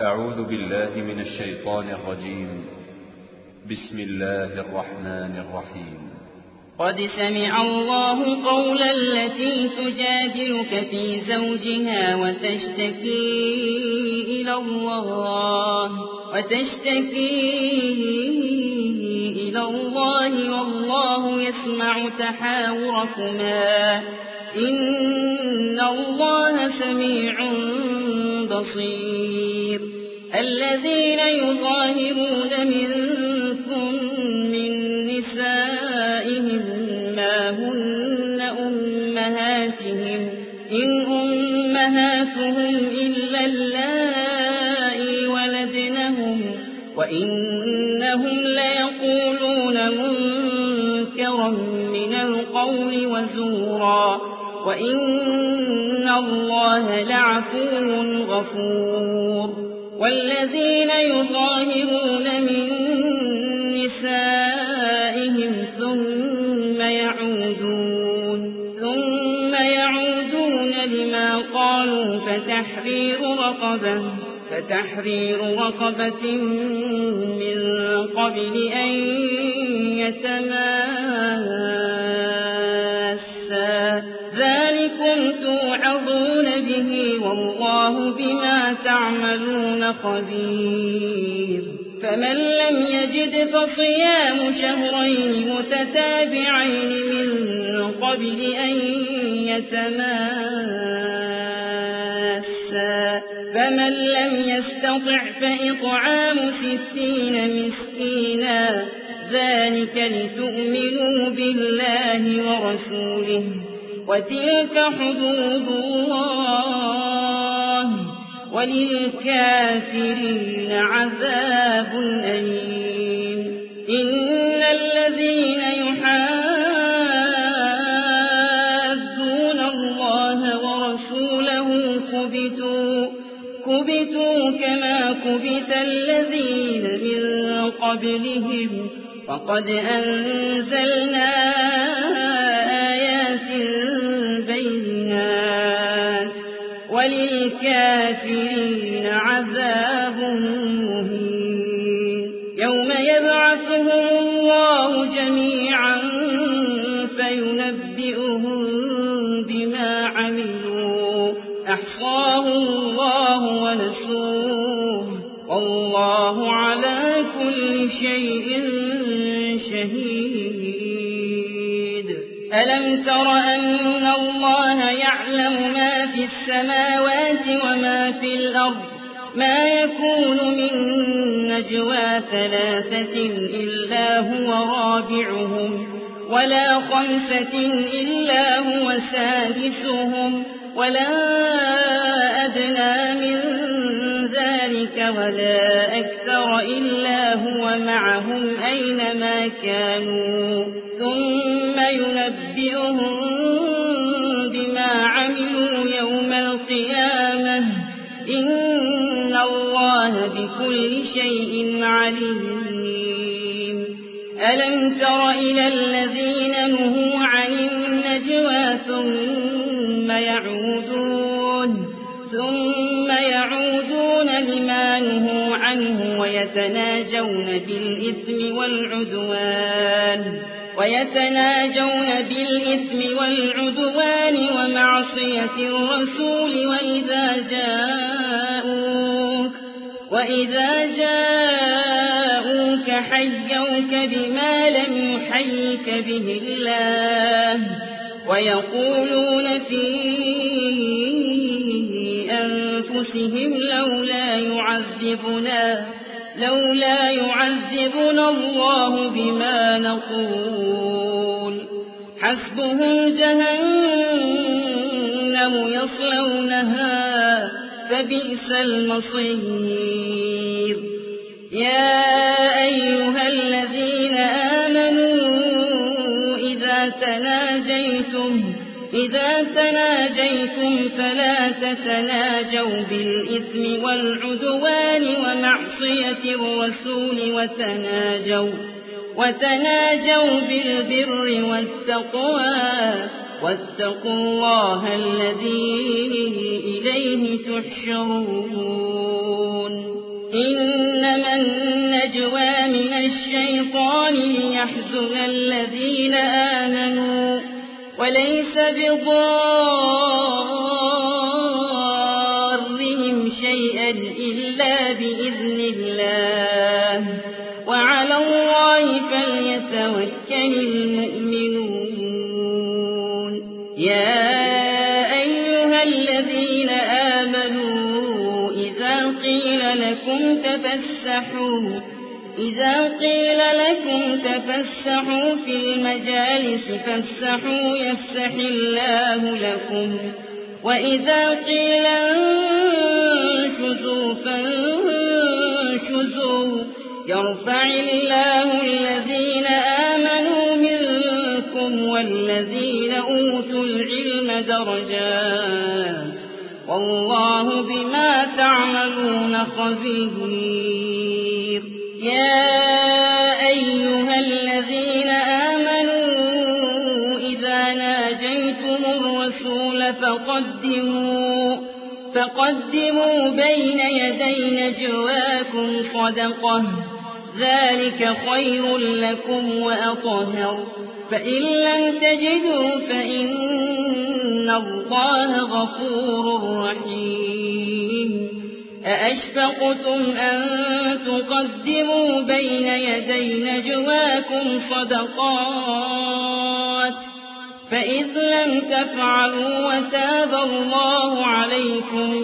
أعوذ بالله من الشيطان الرجيم. بسم الله الرحمن الرحيم. قد سمع الله قول التي تجادلك في زوجها وتشتكي إلى الله والله يسمع تحاوركما إن الله سميع بصير. الذين يظاهرون منكم من نسائهم ما هن أمهاتهم إن أمهاتهم إلا اللائي ولدنهم وإنهم ليقولون منكرا من القول وزورا وإن الله لعفو غفور. والذين يظاهرون من نسائهم ثم يعودون لما قالوا فتحرير رقبة من قبل أن يتماسا ذلكم توعظون به والله بما تعملون خبير. فمن لم يجد فصيام شهرين متتابعين من قبل أن يتماسا فمن لم يستطع فإطعام 60 مسكينا ذلك لتؤمنوا بالله ورسوله وتلك حدود الله وللكافرين عذاب أليم. إن الذين يحادون الله ورسوله كبتوا كما كبت الذين من قبلهم وقد أنزلنا آيات بينات وللكافرين عذاب مهين. يوم يبعثهم الله جميعا فينبئهم بما عملوا أحصاه الله ونسوه والله على كل شيء شهيد. ألم تر أن الله يعلم ما في السماوات وما في الأرض ما يكون من نجوى 3 إلا هو رابعهم ولا 5 إلا هو سادسهم ولا أدنى من ذلك ولا أكثر إلا هو معهم أينما كانوا ثم ينبئهم بما عملوا يوم القيامة إن الله بكل شيء عليم. ألم تر إلى الذين نهوا عن النجوى ثم يعودون لما نهوا عنه ويتناجون بالإثم والعدوان ومعصية الرسول وإذا جاءوك حيوك بما لم يحيك به الله ويقولون في أنفسهم لولا يعذبنا الله بما نقول حسبهم جهنم يصلونها فبئس المصير. يا أيها الذين آمنوا إذا تناجيتم فلا تتناجوا بالإثم والعدوان ومعصية الرسول وتناجوا بالبر والتقوى واتقوا الله الذي إليه تحشرون. إنما النجوى من الشيطان ليحزن الذين آمنوا وليس بضارهم شيئا إلا بإذن الله وعلى الله فليتوكل المؤمنون يا أيها الذين آمنوا إذا قيل لكم تفسحوا في المجالس فافسحوا يفسح الله لكم وإذا قيل انشزوا فانشزوا يرفع الله الذين آمنوا منكم والذين أوتوا العلم درجات والله بما تعملون خبير يا أيها الذين آمنوا إذا ناجيتم الرسول فقدموا بين يدي نجواكم صدقة ذلك خير لكم وأطهر فإن لم تجدوا فإن الله غفور رحيم أأشفقتم أن تقدموا بين يدي نجواكم صدقات فإذ لم تفعلوا وتاب الله عليكم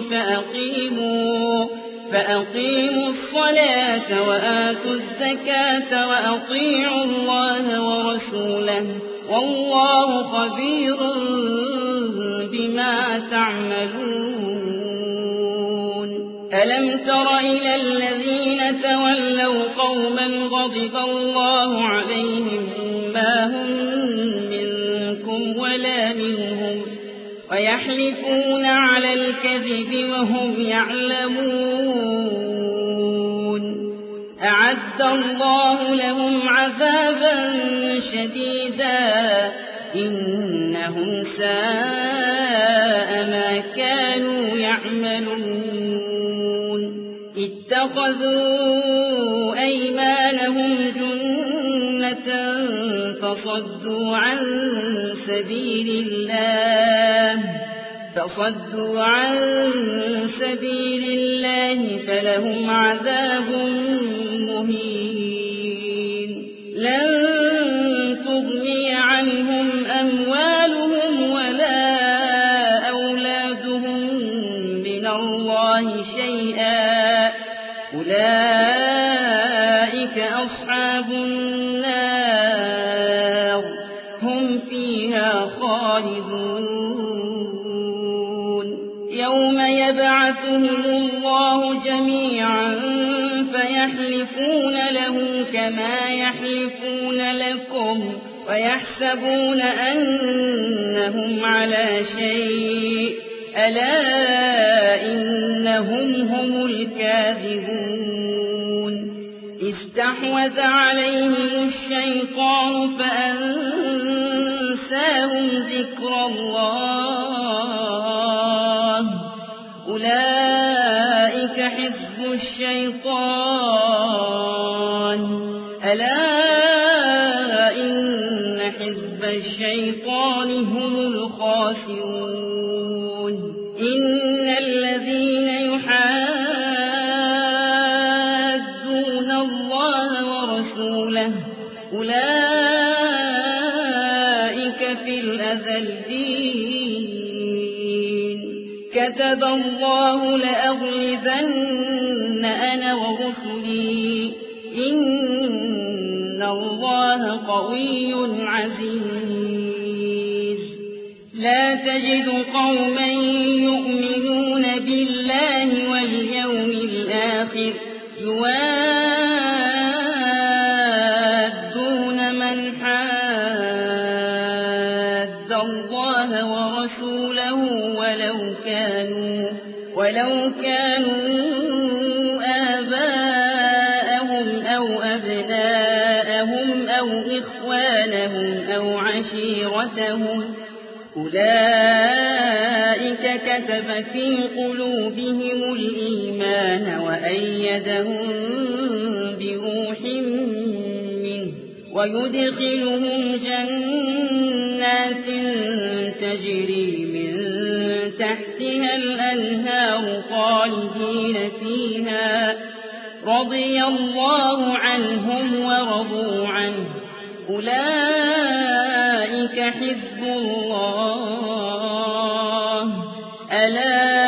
فأقيموا الصلاة وآتوا الزكاة وأطيعوا الله ورسوله والله خبير بما تعملون ألم تر إلى الذين تولوا قوما غضب الله عليهم ما هم منكم ولا منهم ويحلفون على الكذب وهم يعلمون أعد الله لهم عذابا شديدا إنهم ساء ما كانوا يعملون اتخذوا أيمانهم جنة فصدوا عن سبيل الله فلهم عذاب مهين لن تغني عنهم أموالهم ولا أولادهم من الله شيئا أولئك أصحاب النار هم فيها خالدون يوم يبعثهم الله جميعا فيحلفون له كما يحلفون لكم ويحسبون أنهم على شيء ألا إنهم هم الكاذبون استحوذ عليهم الشيطان فأنساهم ذكر الله أولئك حزب الشيطان ألا إن حزب الشيطان هم الخاسرون إن الذين يحادون الله ورسوله أولئك في الأذلين كتب الله لأغلبن أنا ورسلي إن الله قوي عزيز لا تجد قوما يؤمنون بالله واليوم الآخر يوادون من حاد الله ورسوله ولو كانوا آباءهم أو أبناءهم أو إخوانهم أو عشيرتهم أولئك كتب في قلوبهم الإيمان وأيدهم بروح منه ويدخلهم جنات تجري من تحتها الأنهار خالدين فيها رضي الله عنهم ورضوا عنه أولئك حزب الله ألا